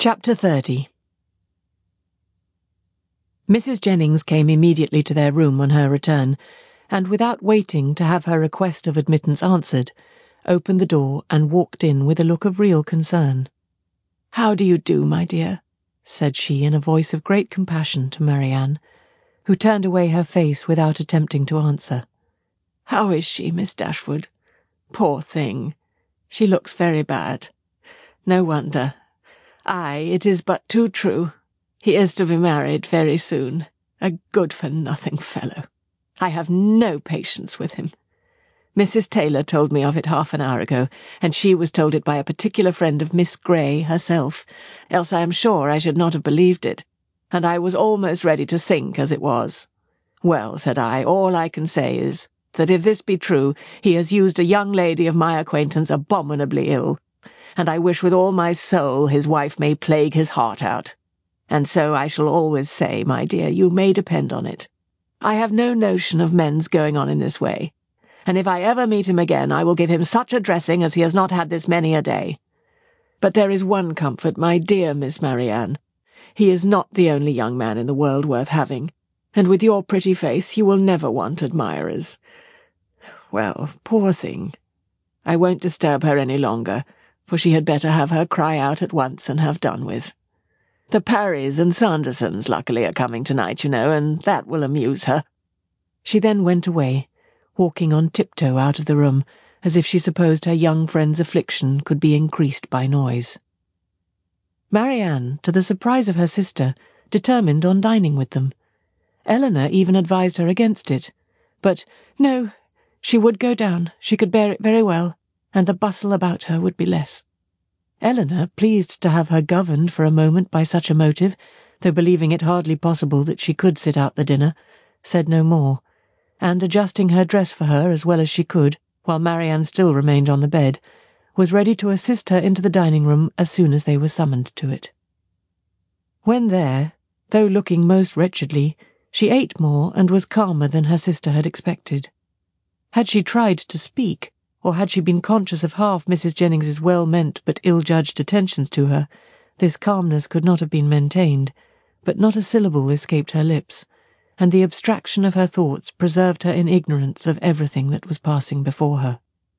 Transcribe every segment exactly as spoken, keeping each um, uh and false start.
Chapter thirty. Missus Jennings came immediately to their room on her return, and without waiting to have her request of admittance answered, opened the door and walked in with a look of real concern. "How do you do, my dear?" said she in a voice of great compassion to Marianne, who turned away her face without attempting to answer. "How is she, Miss Dashwood? Poor thing! She looks very bad. No wonder. Ay, it is but too true. He is to be married very soon. A good-for-nothing fellow. I have no patience with him. Missus Taylor told me of it half an hour ago, and she was told it by a particular friend of Miss Grey herself, else I am sure I should not have believed it, and I was almost ready to sink as it was. Well, said I, all I can say is, that if this be true, he has used a young lady of my acquaintance abominably ill, and I wish with all my soul his wife may plague his heart out. And so I shall always say, my dear, you may depend on it. I have no notion of men's going on in this way, and if I ever meet him again I will give him such a dressing as he has not had this many a day. But there is one comfort, my dear Miss Marianne. He is not the only young man in the world worth having, and with your pretty face you will never want admirers. Well, poor thing. I won't disturb her any longer, for she had better have her cry out at once and have done with. The Parrys and Sandersons luckily are coming tonight, you know, and that will amuse her." She then went away, walking on tiptoe out of the room, as if she supposed her young friend's affliction could be increased by noise. Marianne, to the surprise of her sister, determined on dining with them. Eleanor even advised her against it, but no, she would go down, she could bear it very well, and the bustle about her would be less. Eleanor, pleased to have her governed for a moment by such a motive, though believing it hardly possible that she could sit out the dinner, said no more, and adjusting her dress for her as well as she could, while Marianne still remained on the bed, was ready to assist her into the dining-room as soon as they were summoned to it. When there, though looking most wretchedly, she ate more and was calmer than her sister had expected. Had she tried to speak, or had she been conscious of half Missus Jennings's well-meant but ill-judged attentions to her, this calmness could not have been maintained, but not a syllable escaped her lips, and the abstraction of her thoughts preserved her in ignorance of everything that was passing before her.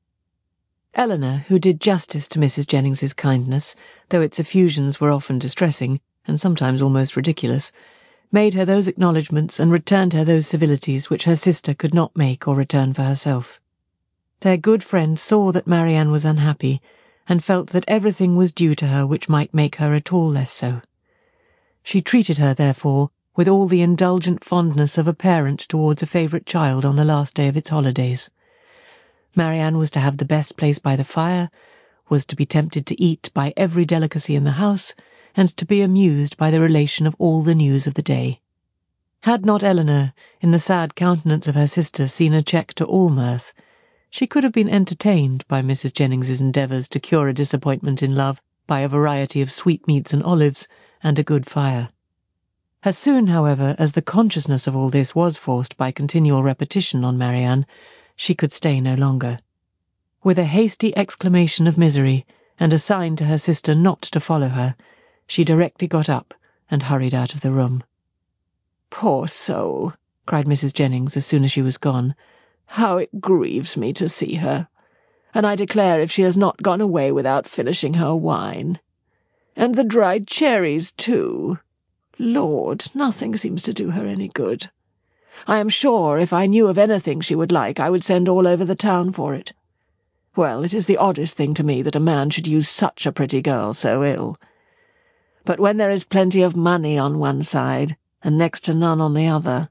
Eleanor, who did justice to Missus Jennings's kindness, though its effusions were often distressing, and sometimes almost ridiculous, made her those acknowledgments and returned her those civilities which her sister could not make or return for herself. Their good friend saw that Marianne was unhappy, and felt that everything was due to her which might make her at all less so. She treated her, therefore, with all the indulgent fondness of a parent towards a favourite child on the last day of its holidays. Marianne was to have the best place by the fire, was to be tempted to eat by every delicacy in the house, and to be amused by the relation of all the news of the day. Had not Eleanor, in the sad countenance of her sister, seen a check to all mirth, she could have been entertained by Missus Jennings's endeavours to cure a disappointment in love by a variety of sweetmeats and olives, and a good fire. As soon, however, as the consciousness of all this was forced by continual repetition on Marianne, she could stay no longer. With a hasty exclamation of misery, and a sign to her sister not to follow her, she directly got up and hurried out of the room. "Poor soul," cried Missus Jennings as soon as she was gone. "How it grieves me to see her, and I declare if she has not gone away without finishing her wine. And the dried cherries, too. Lord, nothing seems to do her any good. I am sure if I knew of anything she would like, I would send all over the town for it. Well, it is the oddest thing to me that a man should use such a pretty girl so ill. But when there is plenty of money on one side, and next to none on the other,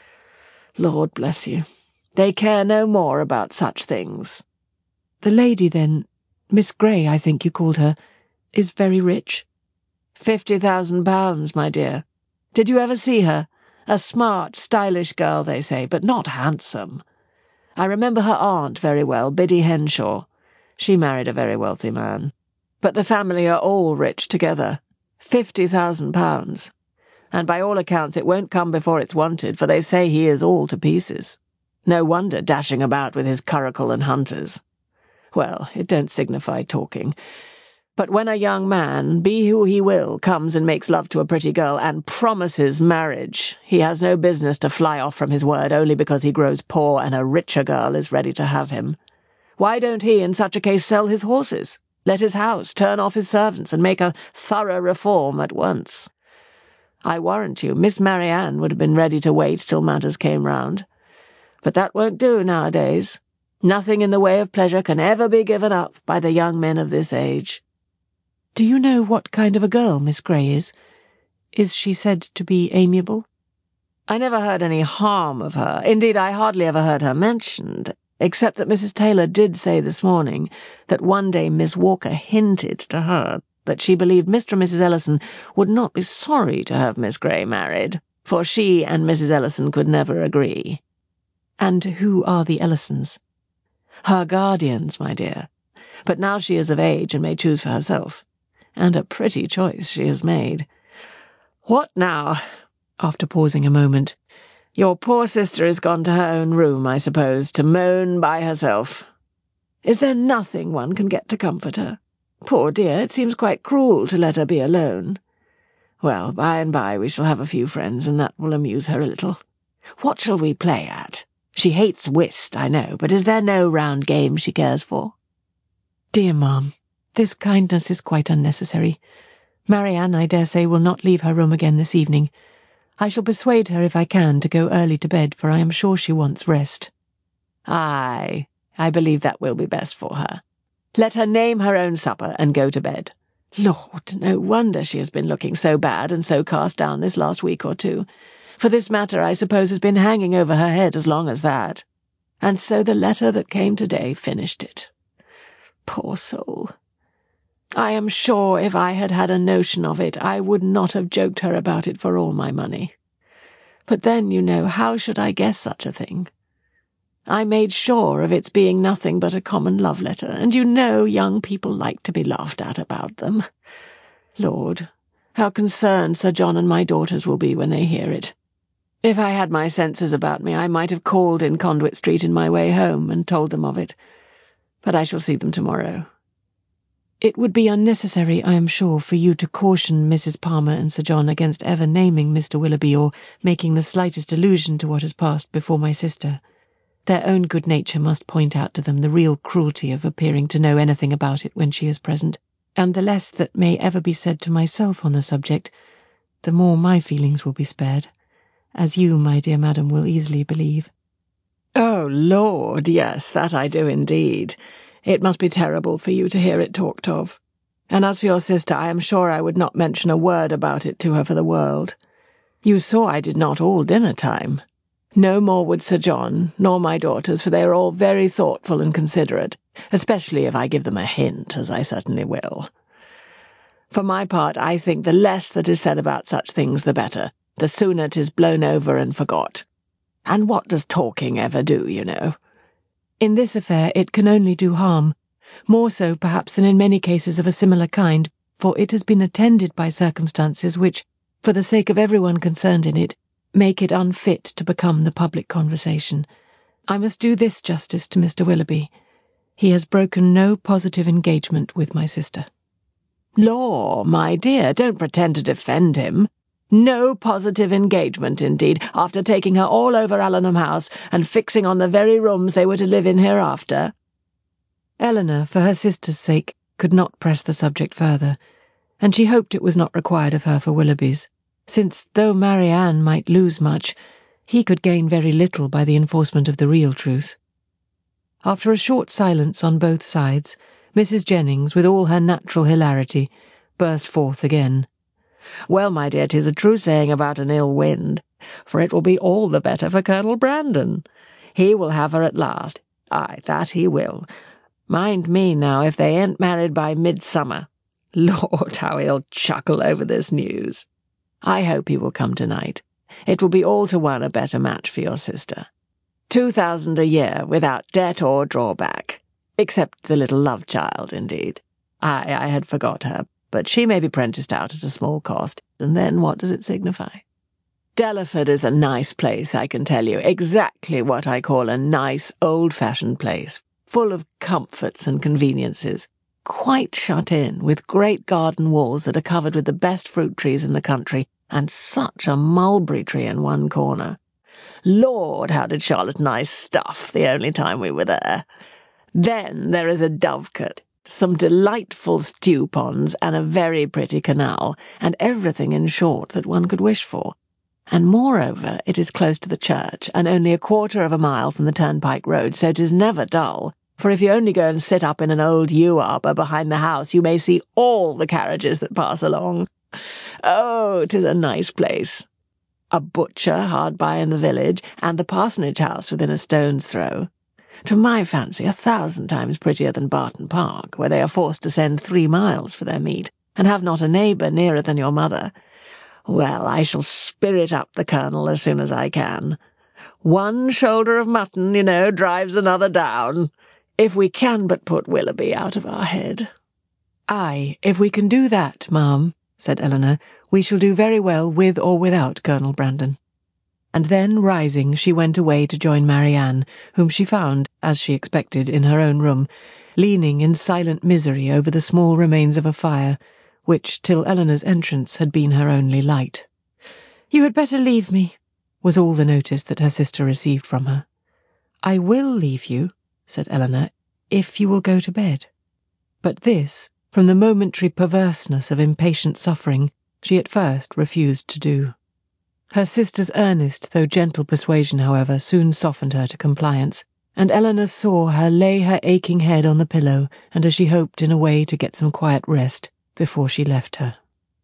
Lord bless you, they care no more about such things." "The lady, then, Miss Grey, I think you called her, is very rich?" Fifty thousand pounds, my dear. Did you ever see her? A smart, stylish girl, they say, but not handsome. I remember her aunt very well, Biddy Henshaw. She married a very wealthy man. But the family are all rich together. Fifty thousand pounds. And by all accounts it won't come before it's wanted, for they say he is all to pieces. No wonder dashing about with his curricle and hunters. Well, it don't signify talking. But when a young man, be who he will, comes and makes love to a pretty girl and promises marriage, he has no business to fly off from his word only because he grows poor and a richer girl is ready to have him. Why don't he, in such a case, sell his horses, let his house, turn off his servants, and make a thorough reform at once? I warrant you, Miss Marianne would have been ready to wait till matters came round. But that won't do nowadays. Nothing in the way of pleasure can ever be given up by the young men of this age. Do you know what kind of a girl Miss Grey is? Is she said to be amiable? I never heard any harm of her. Indeed, I hardly ever heard her mentioned, except that Missus Taylor did say this morning that one day Miss Walker hinted to her that she believed Mister and Missus Ellison would not be sorry to have Miss Grey married, for she and Missus Ellison could never agree. And who are the Ellisons? Her guardians, my dear. But now she is of age and may choose for herself. And a pretty choice she has made. What now? After pausing a moment. Your poor sister is gone to her own room, I suppose, to moan by herself. Is there nothing one can get to comfort her? Poor dear, it seems quite cruel to let her be alone. Well, by and by we shall have a few friends, and that will amuse her a little. What shall we play at? She hates whist, I know, but is there no round game she cares for? Dear Ma'am, this kindness is quite unnecessary. Marianne, I dare say, will not leave her room again this evening. I shall persuade her, if I can, to go early to bed, for I am sure she wants rest. Aye, I believe that will be best for her. Let her name her own supper and go to bed. Lord, no wonder she has been looking so bad and so cast down this last week or two. For this matter, I suppose, has been hanging over her head as long as that. And so the letter that came today finished it. Poor soul. I am sure if I had had a notion of it, I would not have joked her about it for all my money. But then, you know, how should I guess such a thing? I made sure of its being nothing but a common love letter, and you know young people like to be laughed at about them. Lord, how concerned Sir John and my daughters will be when they hear it. If I had my senses about me, I might have called in Conduit Street in my way home and told them of it. But I shall see them tomorrow. It would be unnecessary, I am sure, for you to caution Missus Palmer and Sir John against ever naming Mister Willoughby or making the slightest allusion to what has passed before my sister. Their own good nature must point out to them the real cruelty of appearing to know anything about it when she is present, and the less that may ever be said to myself on the subject, the more my feelings will be spared, as you, my dear madam, will easily believe. Oh, Lord, yes, that I do indeed. It must be terrible for you to hear it talked of. And as for your sister, I am sure I would not mention a word about it to her for the world. You saw I did not all dinner time. No more would Sir John, nor my daughters, for they are all very thoughtful and considerate, especially if I give them a hint, as I certainly will. For my part, I think the less that is said about such things the better, the sooner 'tis blown over and forgot. And what does talking ever do, you know? In this affair it can only do harm, more so perhaps than in many cases of a similar kind, for it has been attended by circumstances which, for the sake of everyone concerned in it, make it unfit to become the public conversation. I must do this justice to Mister Willoughby. He has broken no positive engagement with my sister. Law, my dear, don't pretend to defend him. No positive engagement, indeed, after taking her all over Allenham House and fixing on the very rooms they were to live in hereafter. Eleanor, for her sister's sake, could not press the subject further, and she hoped it was not required of her for Willoughby's, since, though Marianne might lose much, he could gain very little by the enforcement of the real truth. After a short silence on both sides, Missus Jennings, with all her natural hilarity, burst forth again. Well, my dear, 'tis a true saying about an ill wind, for it will be all the better for Colonel Brandon. He will have her at last. Aye, that he will. Mind me now, if they ain't married by midsummer. Lord, how he'll chuckle over this news. I hope he will come tonight. It will be all to one a better match for your sister. Two thousand a year, without debt or drawback. Except the little love-child, indeed. Aye, I had forgot her. But she may be prenticed out at a small cost, and then what does it signify? Delaford is a nice place, I can tell you, exactly what I call a nice, old-fashioned place, full of comforts and conveniences, quite shut in, with great garden walls that are covered with the best fruit trees in the country, and such a mulberry tree in one corner. Lord, how did Charlotte and I stuff the only time we were there. Then there is a dovecote, some delightful stew ponds, and a very pretty canal, and everything, in short, that one could wish for. And moreover, it is close to the church, and only a quarter of a mile from the turnpike road, so it is never dull, for if you only go and sit up in an old yew arbour behind the house, you may see all the carriages that pass along. Oh, it is a nice place. A butcher hard by in the village, and the parsonage house within a stone's throw. To my fancy, a thousand times prettier than Barton Park, where they are forced to send three miles for their meat, and have not a neighbour nearer than your mother. Well, I shall spirit up the Colonel as soon as I can. One shoulder of mutton, you know, drives another down. If we can but put Willoughby out of our head. Ay, if we can do that, ma'am, said Eleanor, we shall do very well with or without Colonel Brandon. And then, rising, she went away to join Marianne, whom she found, as she expected, in her own room, leaning in silent misery over the small remains of a fire, which, till Eleanor's entrance, had been her only light. "You had better leave me," was all the notice that her sister received from her. "I will leave you," said Eleanor, "if you will go to bed." But this, from the momentary perverseness of impatient suffering, she at first refused to do. Her sister's earnest though gentle persuasion, however, soon softened her to compliance, and Eleanor saw her lay her aching head on the pillow, and as she hoped in a way to get some quiet rest before she left her.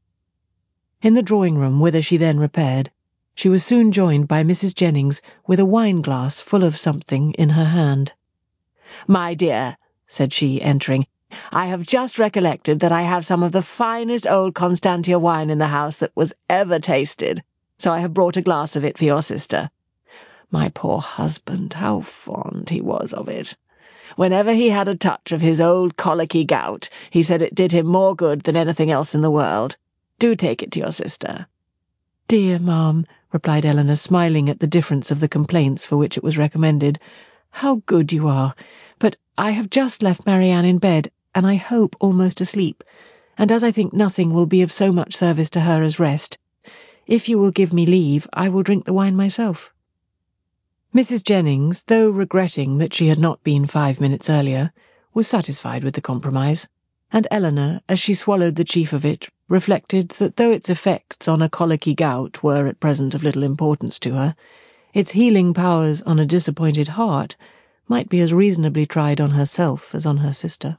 In the drawing-room, whither she then repaired, she was soon joined by Missus Jennings with a wine-glass full of something in her hand. "My dear," said she, entering, "I have just recollected that I have some of the finest old Constantia wine in the house that was ever tasted, so I have brought a glass of it for your sister. My poor husband, how fond he was of it. Whenever he had a touch of his old colicky gout, he said it did him more good than anything else in the world. Do take it to your sister." "Dear ma'am," replied Eleanor, smiling at the difference of the complaints for which it was recommended, "how good you are! But I have just left Marianne in bed, and I hope almost asleep, and as I think nothing will be of so much service to her as rest, if you will give me leave, I will drink the wine myself." Missus Jennings, though regretting that she had not been five minutes earlier, was satisfied with the compromise, and Eleanor, as she swallowed the chief of it, reflected that though its effects on a colicky gout were at present of little importance to her, its healing powers on a disappointed heart might be as reasonably tried on herself as on her sister.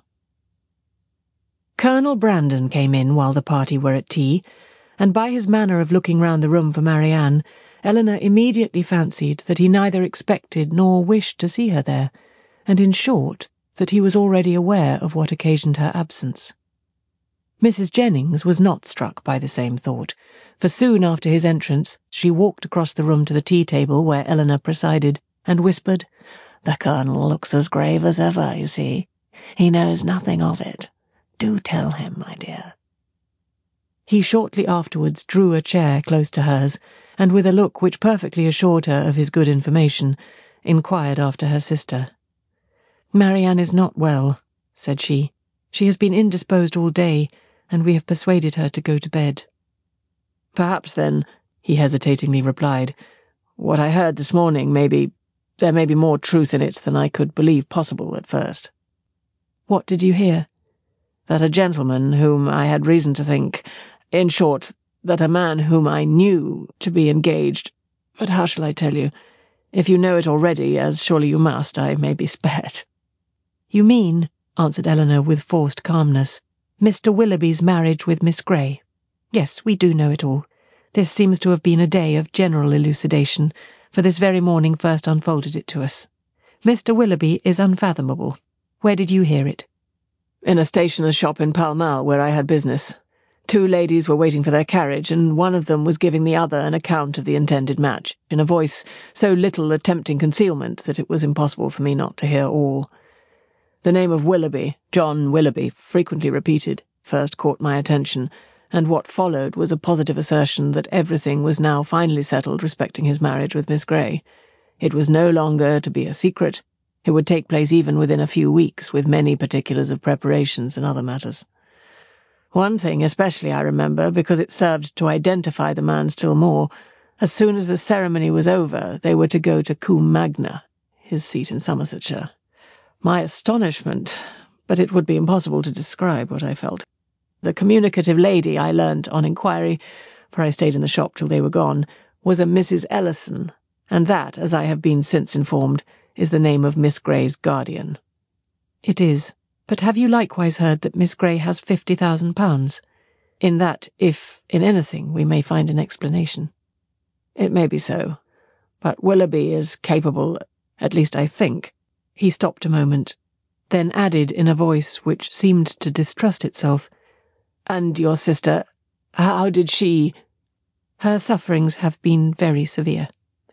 Colonel Brandon came in while the party were at tea, and by his manner of looking round the room for Marianne, Eleanor immediately fancied that he neither expected nor wished to see her there, and in short, that he was already aware of what occasioned her absence. Missus Jennings was not struck by the same thought, for soon after his entrance she walked across the room to the tea-table where Eleanor presided, and whispered, "The Colonel looks as grave as ever, you see. He knows nothing of it. Do tell him, my dear." He shortly afterwards drew a chair close to hers, and with a look which perfectly assured her of his good information, inquired after her sister. "Marianne is not well," said she. "She has been indisposed all day, and we have persuaded her to go to bed." "Perhaps, then," he hesitatingly replied, "what I heard this morning may be, there may be more truth in it than I could believe possible at first." "What did you hear?" "That a gentleman whom I had reason to think, in short, that a man whom I knew to be engaged, but how shall I tell you? If you know it already, as surely you must, I may be spared." "You mean," answered Eleanor with forced calmness, "Mister Willoughby's marriage with Miss Grey. Yes, we do know it all. This seems to have been a day of general elucidation, for this very morning first unfolded it to us. Mister Willoughby is unfathomable. Where did you hear it?" "In a stationer's shop in Pall Mall, where I had business. Two ladies were waiting for their carriage, and one of them was giving the other an account of the intended match, in a voice so little attempting concealment that it was impossible for me not to hear all. The name of Willoughby, John Willoughby, frequently repeated, first caught my attention, and what followed was a positive assertion that everything was now finally settled respecting his marriage with Miss Grey. It was no longer to be a secret, It would take place even within a few weeks, with many particulars of preparations and other matters. One thing especially I remember, because it served to identify the man still more. As soon as the ceremony was over, they were to go to Combe Magna, his seat in Somersetshire. My astonishment, but it would be impossible to describe what I felt. The communicative lady, I learnt on inquiry, for I stayed in the shop till they were gone, was a Missus Ellison, and that, as I have been since informed, is the name of Miss Grey's guardian. It is. But have you likewise heard that Miss Grey has fifty thousand pounds? In that, if in anything, we may find an explanation. It may be so, but Willoughby is capable, at least I think. He stopped a moment, then added in a voice which seemed to distrust itself, And your sister, how did she— Her sufferings have been very severe.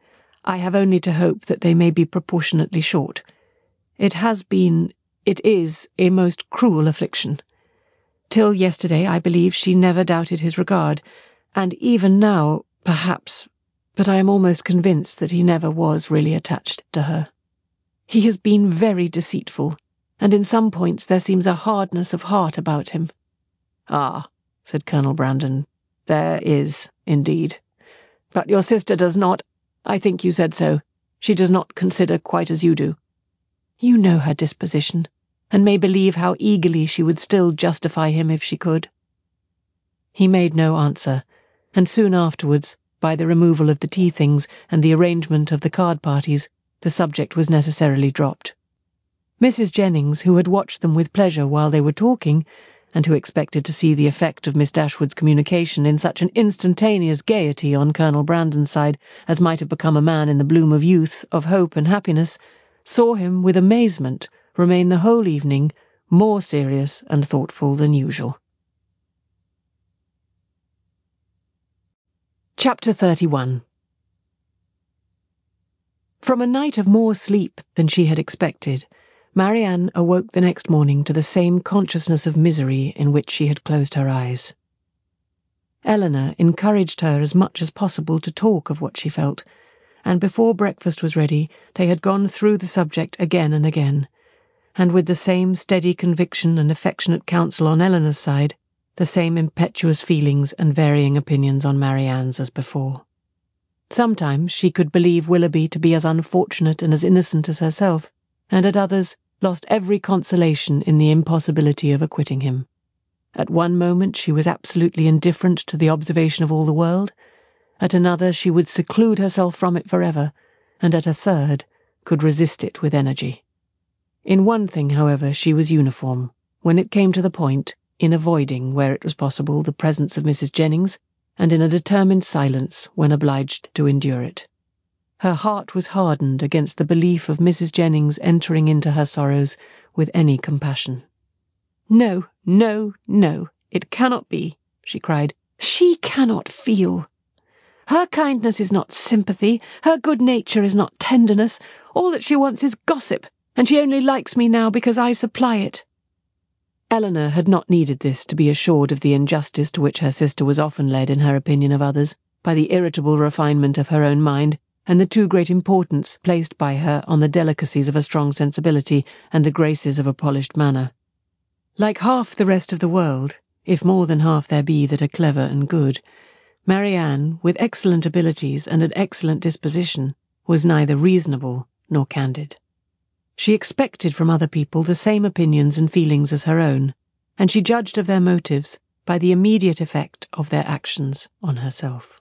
I have only to hope that they may be proportionately short. It has been, it is, a most cruel affliction. Till yesterday, I believe, she never doubted his regard, and even now, perhaps, but I am almost convinced that he never was really attached to her. He has been very deceitful, and in some points there seems a hardness of heart about him. Ah, said Colonel Brandon, there is, indeed. But your sister does not— I think you said so. She does not consider quite as you do. You know her disposition, and may believe how eagerly she would still justify him if she could. He made no answer, and soon afterwards, by the removal of the tea-things and the arrangement of the card parties, the subject was necessarily dropped. Missus Jennings, who had watched them with pleasure while they were talking, and who expected to see the effect of Miss Dashwood's communication in such an instantaneous gaiety on Colonel Brandon's side as might have become a man in the bloom of youth, of hope and happiness, saw him with amazement remain the whole evening more serious and thoughtful than usual. Chapter thirty-one. From a night of more sleep than she had expected, Marianne awoke the next morning to the same consciousness of misery in which she had closed her eyes. Eleanor encouraged her as much as possible to talk of what she felt, and before breakfast was ready they had gone through the subject again and again, and with the same steady conviction and affectionate counsel on Eleanor's side, the same impetuous feelings and varying opinions on Marianne's as before. Sometimes she could believe Willoughby to be as unfortunate and as innocent as herself, and at others lost every consolation in the impossibility of acquitting him. At one moment she was absolutely indifferent to the observation of all the world, at another she would seclude herself from it forever, and at a third could resist it with energy. In one thing, however, she was uniform, when it came to the point, in avoiding, where it was possible, the presence of Missus Jennings, and in a determined silence when obliged to endure it. Her heart was hardened against the belief of Missus Jennings entering into her sorrows with any compassion. "No, no, no, it cannot be," she cried. "She cannot feel. Her kindness is not sympathy, her good nature is not tenderness. All that she wants is gossip, and she only likes me now because I supply it." Eleanor had not needed this to be assured of the injustice to which her sister was often led in her opinion of others, by the irritable refinement of her own mind, and the too great importance placed by her on the delicacies of a strong sensibility and the graces of a polished manner. Like half the rest of the world, if more than half there be that are clever and good, Marianne, with excellent abilities and an excellent disposition, was neither reasonable nor candid. She expected from other people the same opinions and feelings as her own, and she judged of their motives by the immediate effect of their actions on herself.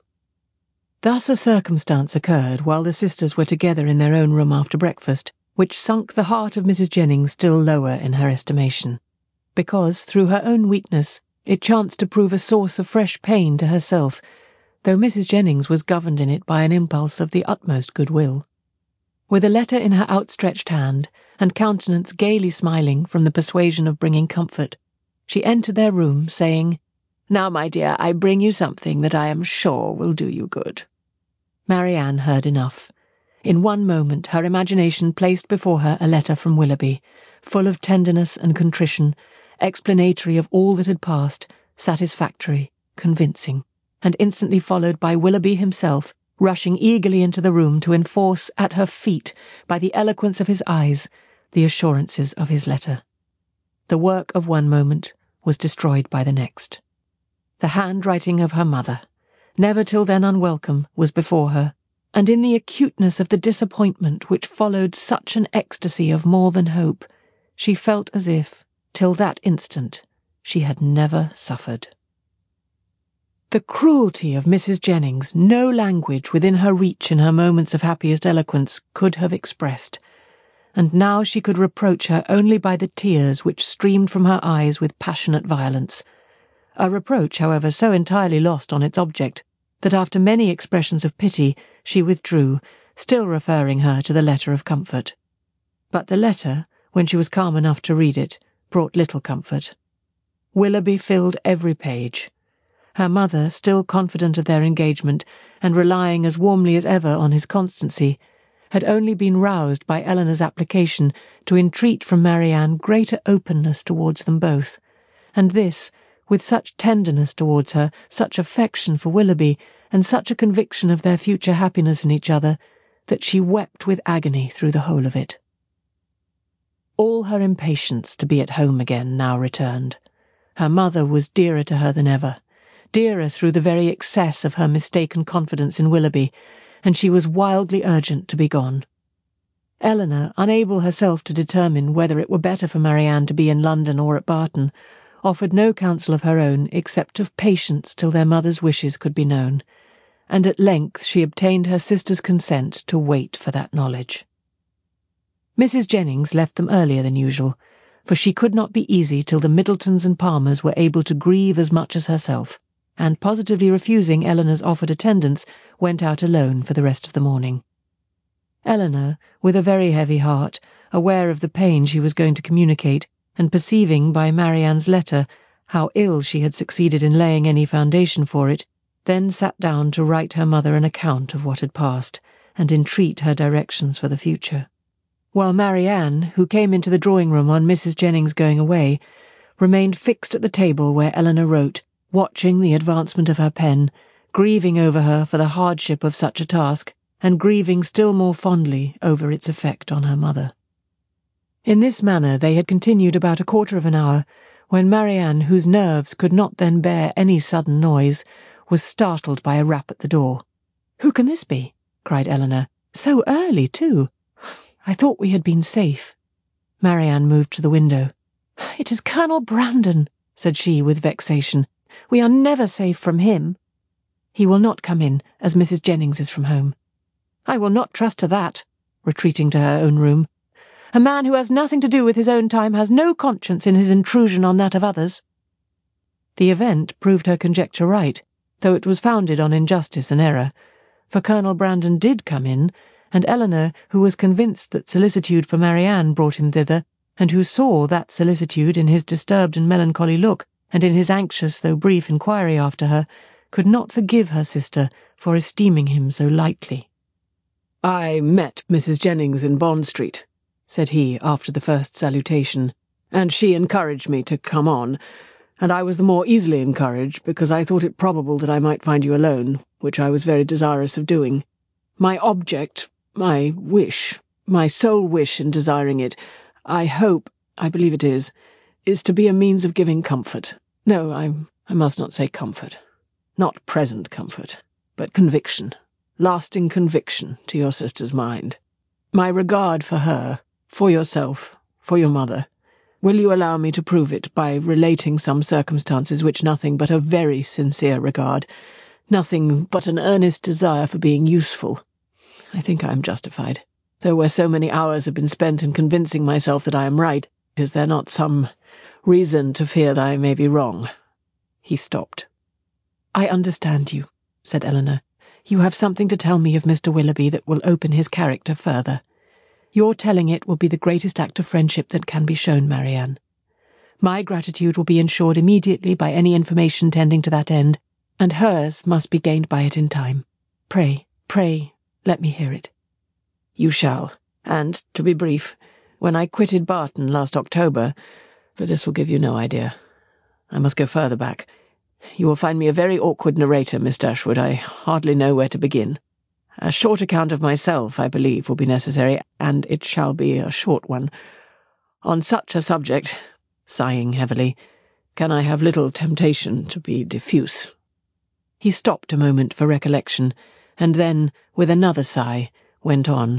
Thus a circumstance occurred while the sisters were together in their own room after breakfast, which sunk the heart of Missus Jennings still lower in her estimation, because, through her own weakness, it chanced to prove a source of fresh pain to herself, though Missus Jennings was governed in it by an impulse of the utmost goodwill. With a letter in her outstretched hand, and countenance gaily smiling from the persuasion of bringing comfort, she entered their room, saying, "Now, my dear, I bring you something that I am sure will do you good." Marianne heard enough. In one moment her imagination placed before her a letter from Willoughby, full of tenderness and contrition, explanatory of all that had passed, satisfactory, convincing, and instantly followed by Willoughby himself, rushing eagerly into the room to enforce at her feet, by the eloquence of his eyes, the assurances of his letter. The work of one moment was destroyed by the next. The handwriting of her mother, never till then unwelcome, was before her, and in the acuteness of the disappointment which followed such an ecstasy of more than hope, she felt as if, till that instant, she had never suffered. The cruelty of Missus Jennings no language within her reach in her moments of happiest eloquence could have expressed, and now she could reproach her only by the tears which streamed from her eyes with passionate violence, a reproach, however, so entirely lost on its object, that after many expressions of pity she withdrew, still referring her to the letter of comfort. But the letter, when she was calm enough to read it, brought little comfort. Willoughby filled every page. Her mother, still confident of their engagement, and relying as warmly as ever on his constancy, had only been roused by Eleanor's application to entreat from Marianne greater openness towards them both, and this, with such tenderness towards her, such affection for Willoughby, and such a conviction of their future happiness in each other, that she wept with agony through the whole of it. All her impatience to be at home again now returned. Her mother was dearer to her than ever, dearer through the very excess of her mistaken confidence in Willoughby, and she was wildly urgent to be gone. Eleanor, unable herself to determine whether it were better for Marianne to be in London or at Barton, offered no counsel of her own except of patience till their mother's wishes could be known, and at length she obtained her sister's consent to wait for that knowledge. Missus Jennings left them earlier than usual, for she could not be easy till the Middletons and Palmers were able to grieve as much as herself, and positively refusing Eleanor's offered attendance, went out alone for the rest of the morning. Eleanor, with a very heavy heart, aware of the pain she was going to communicate, and perceiving by Marianne's letter how ill she had succeeded in laying any foundation for it, then sat down to write her mother an account of what had passed, and entreat her directions for the future. While Marianne, who came into the drawing-room on Missus Jennings going away, remained fixed at the table where Eleanor wrote, watching the advancement of her pen, grieving over her for the hardship of such a task, and grieving still more fondly over its effect on her mother. In this manner they had continued about a quarter of an hour, when Marianne, whose nerves could not then bear any sudden noise, was startled by a rap at the door. "Who can this be?" cried Eleanor. "So early, too. I thought we had been safe." Marianne moved to the window. "It is Colonel Brandon," said she with vexation. "We are never safe from him." "He will not come in, as Missus Jennings is from home." "I will not trust to that," retreating to her own room. "A man who has nothing to do with his own time has no conscience in his intrusion on that of others." The event proved her conjecture right, though it was founded on injustice and error, for Colonel Brandon did come in, and Eleanor, who was convinced that solicitude for Marianne brought him thither, and who saw that solicitude in his disturbed and melancholy look, and in his anxious though brief inquiry after her, could not forgive her sister for esteeming him so lightly. "I met Missus Jennings in Bond Street," said he after the first salutation, "and she encouraged me to come on, and I was the more easily encouraged because I thought it probable that I might find you alone, which I was very desirous of doing. My object, my wish, my sole wish in desiring it, I hope, I believe it is, is to be a means of giving comfort. No, I, I must not say comfort. Not present comfort, but conviction, lasting conviction to your sister's mind. My regard for her, for yourself, for your mother. Will you allow me to prove it by relating some circumstances which nothing but a very sincere regard, nothing but an earnest desire for being useful? I think I am justified, though where so many hours have been spent in convincing myself that I am right, is there not some reason to fear that I may be wrong?" He stopped. "I understand you," said Eleanor. "You have something to tell me of Mister Willoughby that will open his character further. Your telling it will be the greatest act of friendship that can be shown, Marianne. My gratitude will be ensured immediately by any information tending to that end, and hers must be gained by it in time. Pray, pray, let me hear it." "You shall, and, to be brief, when I quitted Barton last October, but this will give you no idea. I must go further back. You will find me a very awkward narrator, Miss Dashwood. I hardly know where to begin. A short account of myself, I believe, will be necessary, and it shall be a short one. On such a subject," sighing heavily, "can I have little temptation to be diffuse." He stopped a moment for recollection, and then, with another sigh, went on.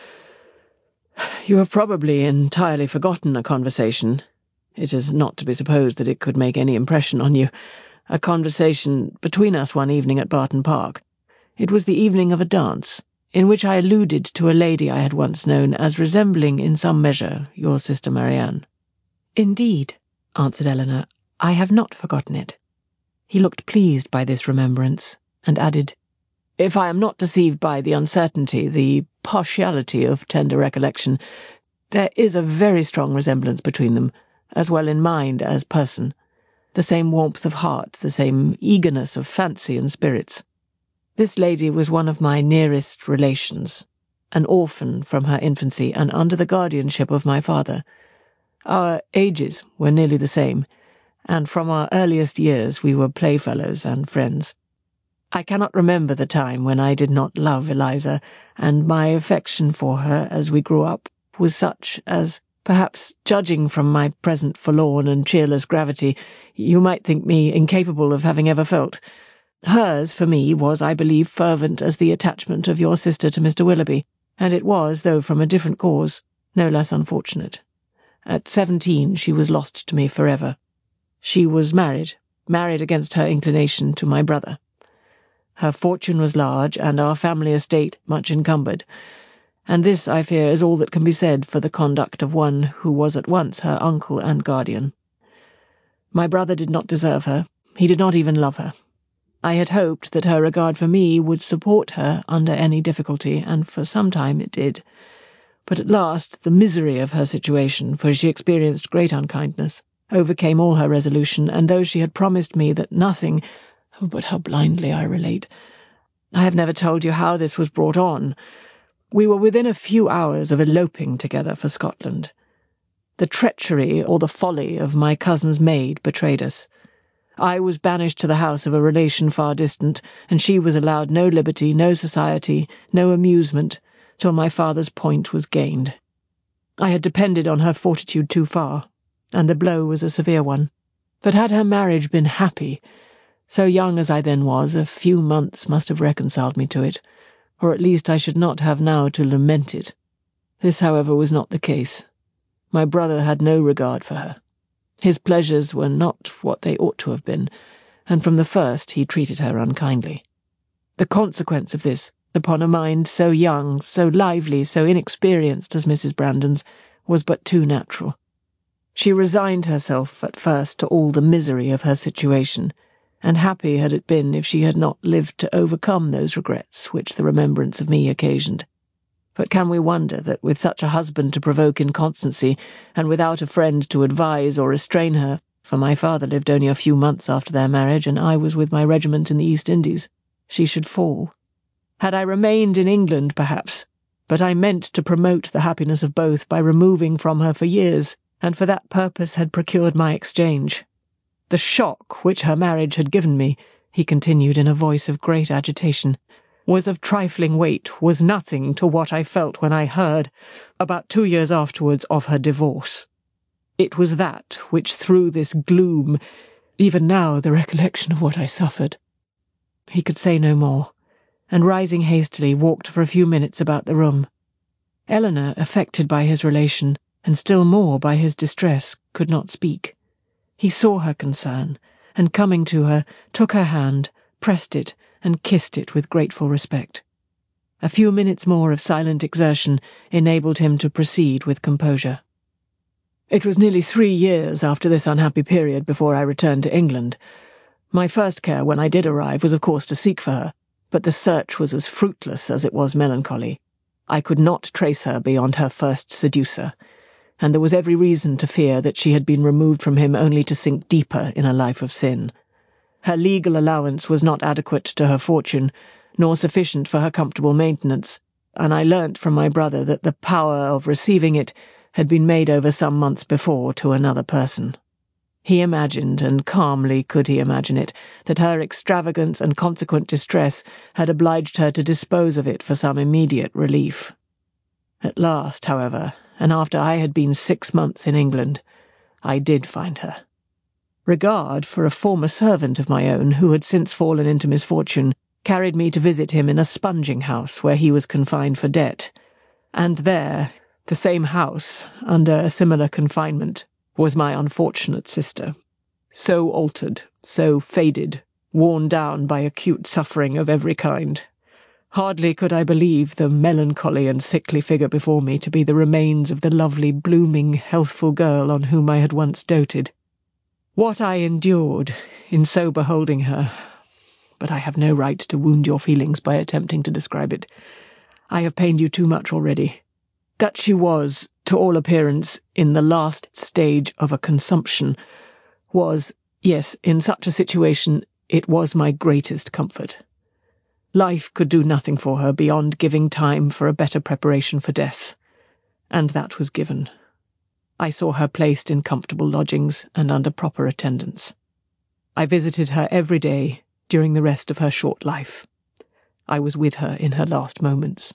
"You have probably entirely forgotten a conversation. It is not to be supposed that it could make any impression on you. A conversation between us one evening at Barton Park. It was the evening of a dance, in which I alluded to a lady I had once known as resembling in some measure your sister Marianne." "Indeed," answered Eleanor, "I have not forgotten it." He looked pleased by this remembrance, and added, "If I am not deceived by the uncertainty, the partiality of tender recollection, there is a very strong resemblance between them, as well in mind as person. The same warmth of heart, the same eagerness of fancy and spirits. This lady was one of my nearest relations, an orphan from her infancy and under the guardianship of my father. Our ages were nearly the same, and from our earliest years we were playfellows and friends. I cannot remember the time when I did not love Eliza, and my affection for her as we grew up was such as, perhaps, judging from my present forlorn and cheerless gravity, you might think me incapable of having ever felt. Hers, for me, was, I believe, fervent as the attachment of your sister to Mister Willoughby, and it was, though from a different cause, no less unfortunate. At seventeen she was lost to me forever. She was married, married against her inclination to my brother. Her fortune was large, and our family estate much encumbered, and this, I fear, is all that can be said for the conduct of one who was at once her uncle and guardian. My brother did not deserve her, he did not even love her. I had hoped that her regard for me would support her under any difficulty, and for some time it did. But at last the misery of her situation, for she experienced great unkindness, overcame all her resolution, and though she had promised me that nothing— oh, but how blindly I relate! I have never told you how this was brought on. We were within a few hours of eloping together for Scotland. The treachery or the folly of my cousin's maid betrayed us. I was banished to the house of a relation far distant, and she was allowed no liberty, no society, no amusement, till my father's point was gained. I had depended on her fortitude too far, and the blow was a severe one. But had her marriage been happy, so young as I then was, a few months must have reconciled me to it, or at least I should not have now to lament it. This, however, was not the case. My brother had no regard for her. His pleasures were not what they ought to have been, and from the first he treated her unkindly. The consequence of this, upon a mind so young, so lively, so inexperienced as Missus Brandon's, was but too natural. She resigned herself at first to all the misery of her situation, and happy had it been if she had not lived to overcome those regrets which the remembrance of me occasioned. But can we wonder that with such a husband to provoke inconstancy, and without a friend to advise or restrain her, for my father lived only a few months after their marriage, and I was with my regiment in the East Indies, she should fall? Had I remained in England, perhaps, but I meant to promote the happiness of both by removing from her for years, and for that purpose had procured my exchange. The shock which her marriage had given me, he continued in a voice of great agitation, was of trifling weight, was nothing to what I felt when I heard, about two years afterwards, of her divorce. It was that which threw this gloom, even now the recollection of what I suffered. He could say no more, and rising hastily walked for a few minutes about the room. Eleanor, affected by his relation, and still more by his distress, could not speak. He saw her concern, and coming to her, took her hand, pressed it, and kissed it with grateful respect. A few minutes more of silent exertion enabled him to proceed with composure. It was nearly three years after this unhappy period before I returned to England. My first care when I did arrive was of course to seek for her, but the search was as fruitless as it was melancholy. I could not trace her beyond her first seducer, and there was every reason to fear that she had been removed from him only to sink deeper in a life of sin. Her legal allowance was not adequate to her fortune, nor sufficient for her comfortable maintenance, and I learnt from my brother that the power of receiving it had been made over some months before to another person. He imagined, and calmly could he imagine it, that her extravagance and consequent distress had obliged her to dispose of it for some immediate relief. At last, however, and after I had been six months in England, I did find her. Regard for a former servant of my own, who had since fallen into misfortune, carried me to visit him in a sponging house where he was confined for debt, and there, the same house, under a similar confinement, was my unfortunate sister, so altered, so faded, worn down by acute suffering of every kind. Hardly could I believe the melancholy and sickly figure before me to be the remains of the lovely, blooming, healthful girl on whom I had once doted. What I endured in so beholding her, but I have no right to wound your feelings by attempting to describe it. I have pained you too much already. That she was, to all appearance, in the last stage of a consumption, was, yes, in such a situation, it was my greatest comfort. Life could do nothing for her beyond giving time for a better preparation for death, and that was given. I saw her placed in comfortable lodgings and under proper attendance. I visited her every day during the rest of her short life. I was with her in her last moments.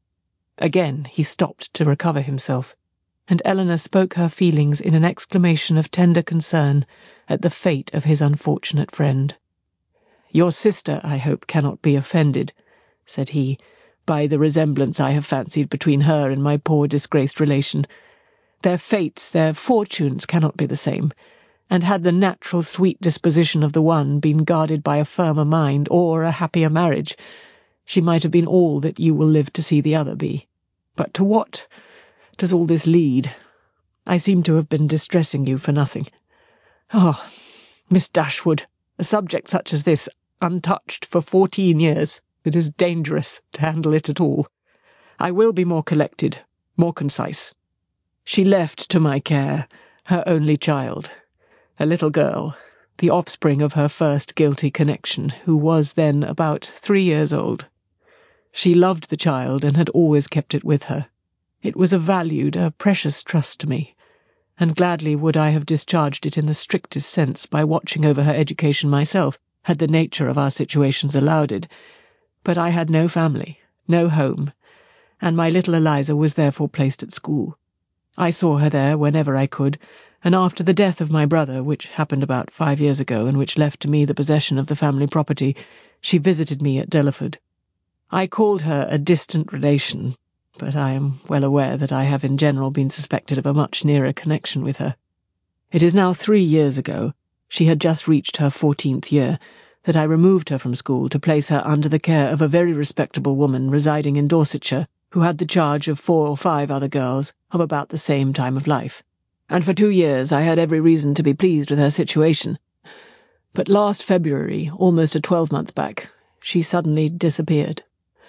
Again he stopped to recover himself, and Eleanor spoke her feelings in an exclamation of tender concern at the fate of his unfortunate friend. "Your sister, I hope, cannot be offended," said he, "by the resemblance I have fancied between her and my poor disgraced relation. Their fates, their fortunes cannot be the same, and had the natural sweet disposition of the one been guarded by a firmer mind or a happier marriage, she might have been all that you will live to see the other be. But to what does all this lead? I seem to have been distressing you for nothing. Oh, Miss Dashwood, a subject such as this, untouched for fourteen years, it is dangerous to handle it at all. I will be more collected, more concise. She left to my care her only child, a little girl, the offspring of her first guilty connection, who was then about three years old. She loved the child and had always kept it with her. It was a valued, a precious trust to me, and gladly would I have discharged it in the strictest sense by watching over her education myself, had the nature of our situations allowed it. But I had no family, no home, and my little Eliza was therefore placed at school. I saw her there whenever I could, and after the death of my brother, which happened about five years ago and which left to me the possession of the family property, she visited me at Delaford. I called her a distant relation, but I am well aware that I have in general been suspected of a much nearer connection with her. It is now three years ago, she had just reached her fourteenth year, that I removed her from school to place her under the care of a very respectable woman residing in Dorsetshire, who had the charge of four or five other girls of about the same time of life. And for two years I had every reason to be pleased with her situation. But last February, almost a twelvemonth back, she suddenly disappeared.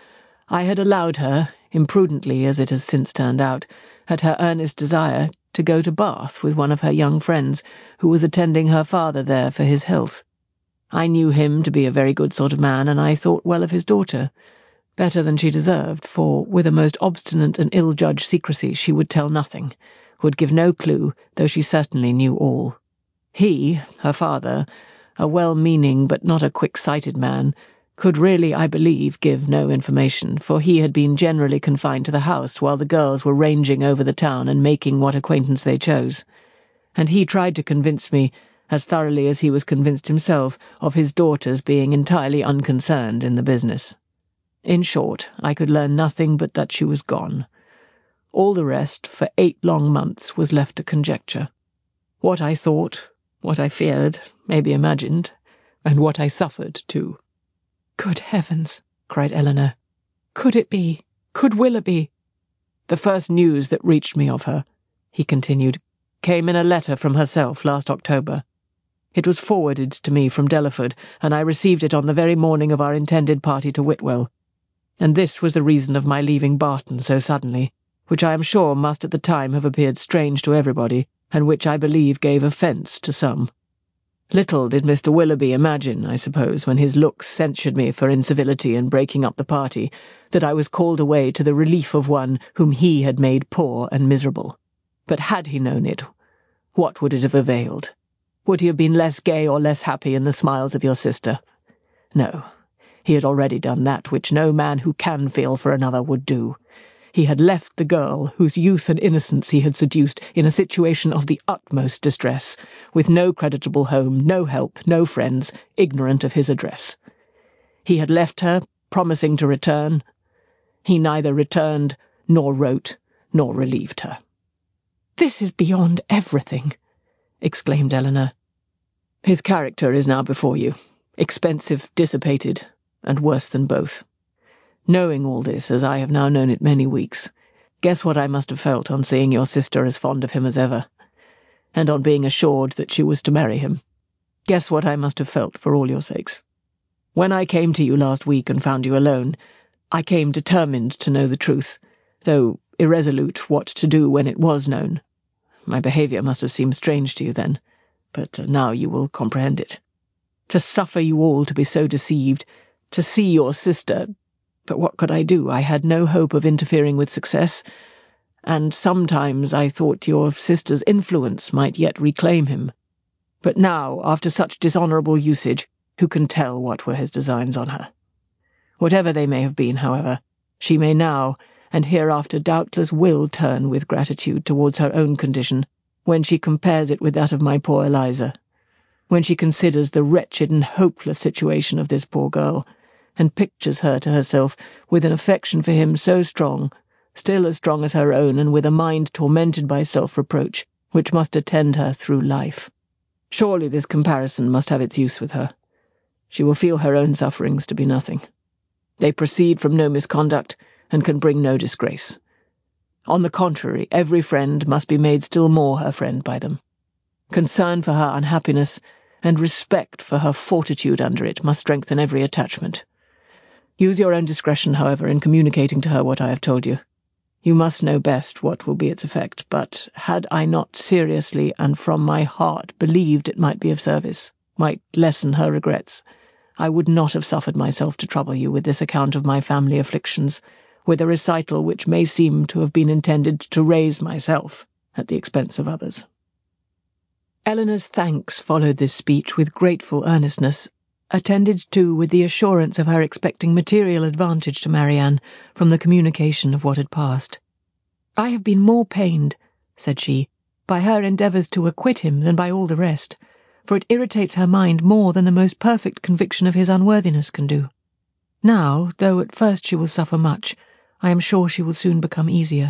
I had allowed her, imprudently as it has since turned out, at her earnest desire, to go to Bath with one of her young friends, who was attending her father there for his health. I knew him to be a very good sort of man, and I thought well of his daughter, better than she deserved, for with a most obstinate and ill-judged secrecy she would tell nothing, would give no clue, though she certainly knew all. He, her father, a well-meaning but not a quick-sighted man, could really, I believe, give no information, for he had been generally confined to the house while the girls were ranging over the town and making what acquaintance they chose. And he tried to convince me, as thoroughly as he was convinced himself, of his daughter's being entirely unconcerned in the business. In short, I could learn nothing but that she was gone. All the rest, for eight long months, was left to conjecture. What I thought, what I feared, may be imagined, and what I suffered, too. "Good heavens!" cried Eleanor. "Could it be? Could Willoughby—" "The first news that reached me of her," he continued, "came in a letter from herself last October. It was forwarded to me from Delaford, and I received it on the very morning of our intended party to Whitwell. And this was the reason of my leaving Barton so suddenly, which I am sure must at the time have appeared strange to everybody, and which I believe gave offence to some. Little did Mister Willoughby imagine, I suppose, when his looks censured me for incivility in breaking up the party, that I was called away to the relief of one whom he had made poor and miserable. But had he known it, what would it have availed? Would he have been less gay or less happy in the smiles of your sister? No, he had already done that which no man who can feel for another would do. He had left the girl whose youth and innocence he had seduced in a situation of the utmost distress, with no creditable home, no help, no friends, ignorant of his address. He had left her, promising to return. He neither returned, nor wrote, nor relieved her. "This is beyond everything," exclaimed Eleanor. "His character is now before you, expensive, dissipated, and worse than both. Knowing all this, as I have now known it many weeks, guess what I must have felt on seeing your sister as fond of him as ever, and on being assured that she was to marry him. Guess what I must have felt for all your sakes. When I came to you last week and found you alone, I came determined to know the truth, though irresolute what to do when it was known. My behaviour must have seemed strange to you then, but now you will comprehend it. To suffer you all to be so deceived, to see your sister... But what could I do? I had no hope of interfering with success, and sometimes I thought your sister's influence might yet reclaim him. But now, after such dishonourable usage, who can tell what were his designs on her? Whatever they may have been, however, she may now, and hereafter doubtless will turn with gratitude towards her own condition, when she compares it with that of my poor Eliza, when she considers the wretched and hopeless situation of this poor girl, and pictures her to herself with an affection for him so strong, still as strong as her own, and with a mind tormented by self-reproach, which must attend her through life. Surely this comparison must have its use with her. She will feel her own sufferings to be nothing. They proceed from no misconduct, and can bring no disgrace. On the contrary, every friend must be made still more her friend by them. Concern for her unhappiness, and respect for her fortitude under it, must strengthen every attachment. Use your own discretion, however, in communicating to her what I have told you. You must know best what will be its effect, but had I not seriously and from my heart believed it might be of service, might lessen her regrets, I would not have suffered myself to trouble you with this account of my family afflictions, with a recital which may seem to have been intended to raise myself at the expense of others." Eleanor's thanks followed this speech with grateful earnestness, attended too with the assurance of her expecting material advantage to Marianne from the communication of what had passed. "I have been more pained," said she, "by her endeavours to acquit him than by all the rest, for it irritates her mind more than the most perfect conviction of his unworthiness can do. Now, though at first she will suffer much, I am sure she will soon become easier.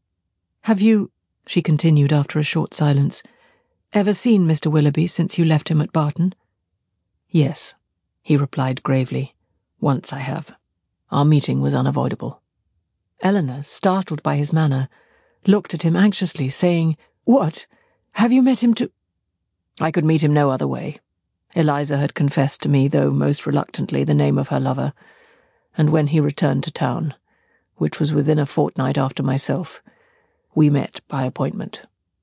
Have you," she continued after a short silence, "ever seen Mister Willoughby since you left him at Barton?" "Yes," he replied gravely. "Once I have. Our meeting was unavoidable." Eleanor, startled by his manner, looked at him anxiously, saying, "What? Have you met him to—" "I could meet him no other way. Eliza had confessed to me, though most reluctantly, the name of her lover, and when he returned to town, which was within a fortnight after myself, we met by appointment.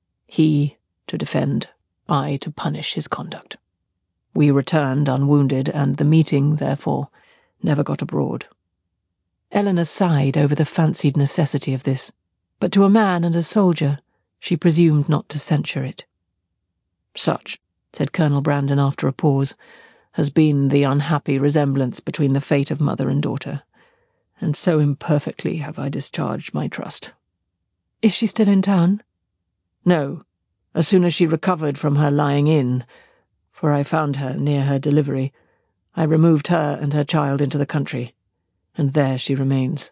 He to defend, I to punish his conduct. We returned unwounded, and the meeting, therefore, never got abroad." Eleanor sighed over the fancied necessity of this, but to a man and a soldier she presumed not to censure it. "Such," said Colonel Brandon after a pause, "has been the unhappy resemblance between the fate of mother and daughter, and so imperfectly have I discharged my trust." "Is she still in town?" "No. As soon as she recovered from her lying in, for I found her near her delivery, I removed her and her child into the country, and there she remains."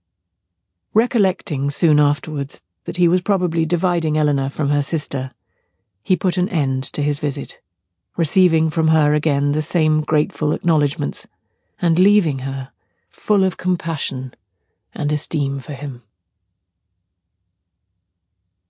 Recollecting soon afterwards that he was probably dividing Eleanor from her sister, he put an end to his visit, receiving from her again the same grateful acknowledgments, and leaving her full of compassion and esteem for him.